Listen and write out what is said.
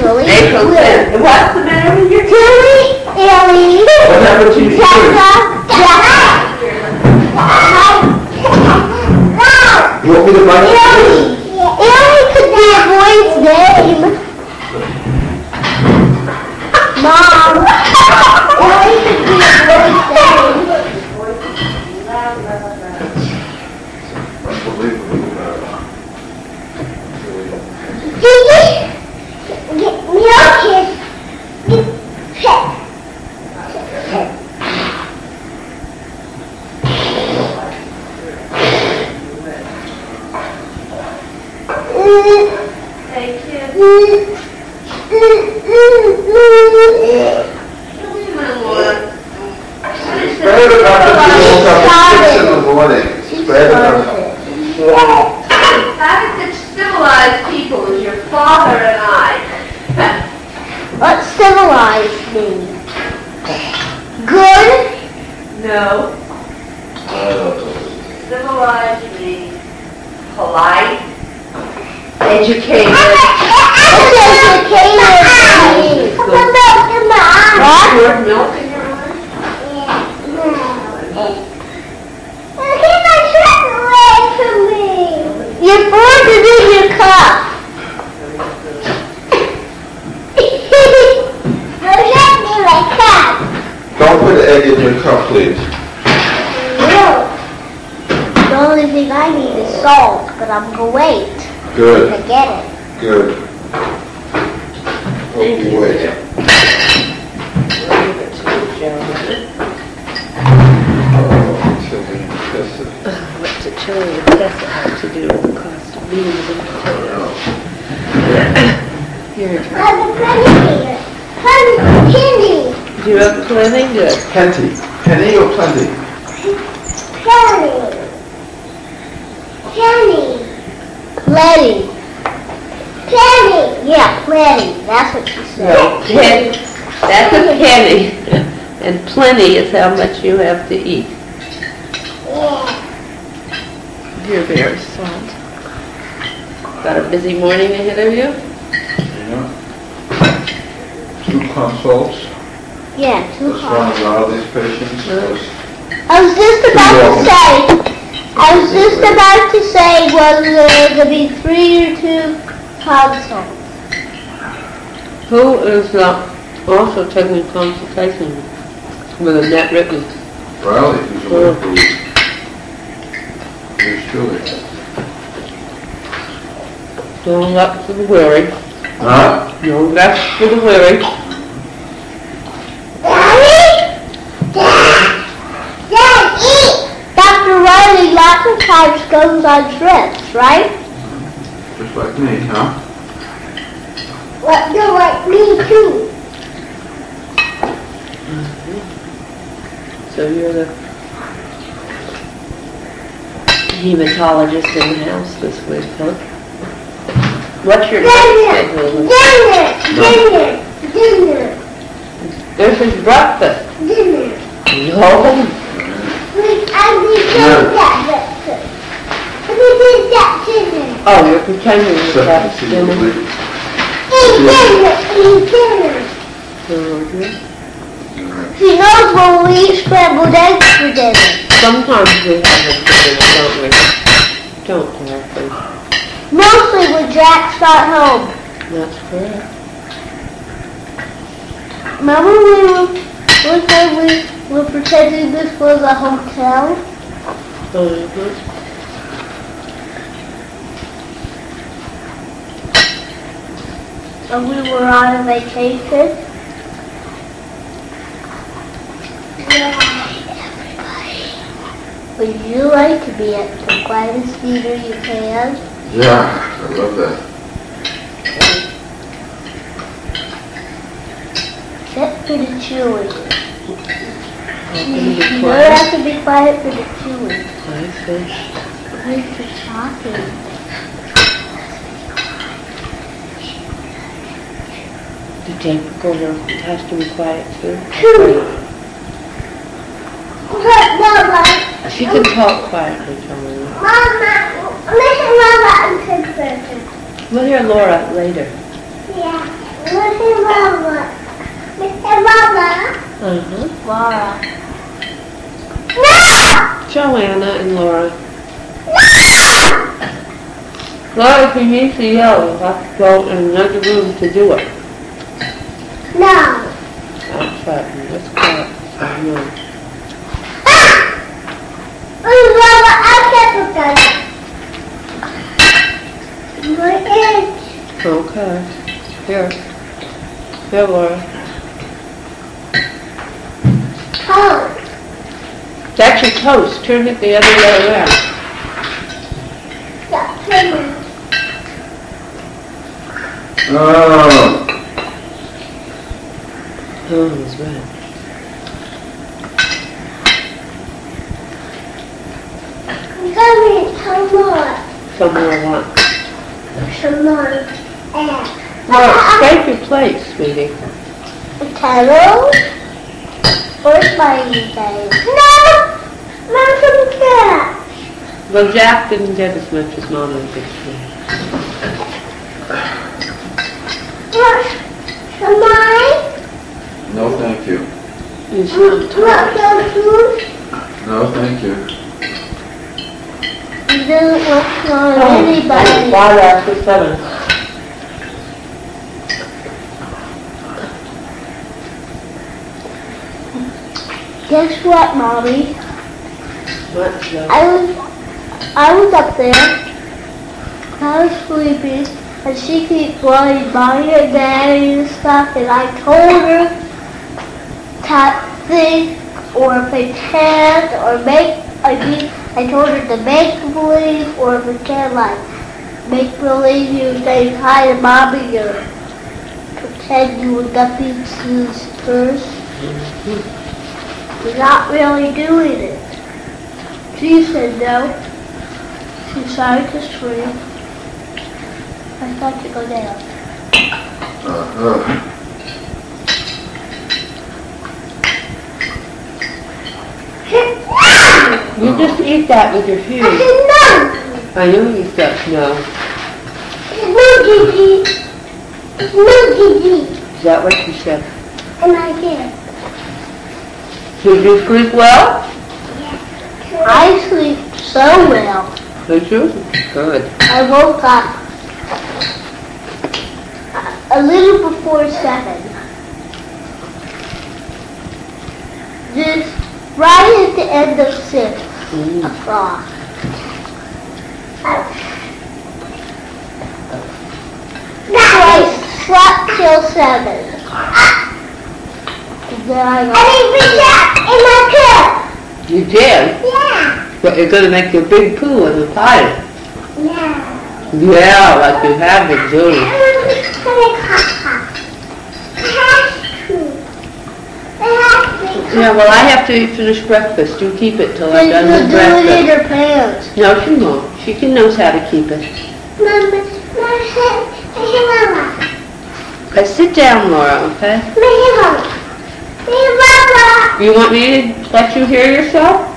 Julie. April 10th. And what's the matter with your Julie, Ellie, What happened to you? You want me to buy Ellie. Ellie could be a boy's name. Mom. Ellie could be a boy's name. Gigi, get me a kiss. Thank you. It's better not to be woke up at 6 in the morning. It's better not. Having such civilized people as your father and I. What's civilized mean? Good? No. Civilized means polite, educated. What's educated mean? What? You have milk in your arm? Your fork is in your cup. Don't put the egg in your cup, please. No. The only thing I need is salt, but I'm going to wait Good. to get it. Good. Okay, wait. What's a chili with Tessa have to do with the cost of beans and potatoes? Here. Penny. Do you have plenty? Good. Plenty. Penny or plenty? Plenty. Yeah, plenty. That's what she said. No, that's a penny. And plenty is how much you have to eat. Yeah. You're very salt. Got a busy morning ahead of you? Yeah. 2 consults. Yeah, 2 That's one of our these patients. I was just about to say, was there going to be 3 or 2 consults? Who is also taking consultation with a net written? Riley, who's a little Here's Julie. No luck for the weary. Huh? No luck for the weary. Dr. Riley lots of times goes on trips, right? Just like me, huh? Well, you're like me too. So you're the hematologist in the house this week, huh? What's your next schedule? Dinner. This is breakfast. Dinner. No. We did that breakfast. We did that dinner. Oh, you're pretending to have dinner. Eat dinner. She knows when we eat scrambled eggs for dinner. Sometimes we have them for dinner, don't we? Don't worry. Mostly when Jack's not home. That's correct. Remember one time we were pretending this was a hotel? And we were on a vacation? Would you like to be at the quietest theater you can? Yeah, I love that. Except for the chewing. You don't quiet? have to be quiet for the chewing. I see. Quiet for talking. The tape recorder has to be quiet too. Mama. She can talk quietly, Charlie. Mama. Listen, Mama, I'm concerned. We'll hear Laura later. Yeah. Uh-huh. Laura. No! Joanna and Laura. Laura, if you need to yell, you'll have to go in another room to do it. No. Outside, and let's go. I know. Oh, Laura, I can't look at it. My itch. Okay. Here. Here, Laura. Oh. That's your toast. Turn it the other way around. That's me. Oh, Oh, it's red. Come here, some more. Some more what? Some more. And Laura, scrape your plate, sweetie. Hello? Where's my thing? No! Not some cat. Well, Jack didn't get as much as Mom and Big Look, some mine. no thank you. You smell Look, toast. some food. No thank you. You didn't look on Oh, anybody. 5 after 7. Guess what, Mommy? What, Joe? I was up there. I was sleeping, and she keeps running by her daddy and stuff, and I told her to think or pretend or I told her to make believe or pretend like make believe you say hi to Mommy or pretend you were Duffy's sisters. You're not really doing it. She said no. She started to scream. I thought to go down. Uh-huh. You just eat that with your I food. said no. I know you said no. It's no, Gigi. It's no, Gigi. Is that what you said? And I did. Did you sleep well? I sleep so well. Did you? Good. I woke up a little before 7. Just right at the end of 6 o'clock. So I slept till 7. And then I got You did? Yeah. But you're going to make your big poo in the potty. Yeah. Yeah, like you have been doing. Yeah, well, I have to finish breakfast. You keep it till I'm done with do it in breakfast. her pants. No, she won't. She knows how to keep it. Sit down, Laura, okay? You want me to let you hear yourself?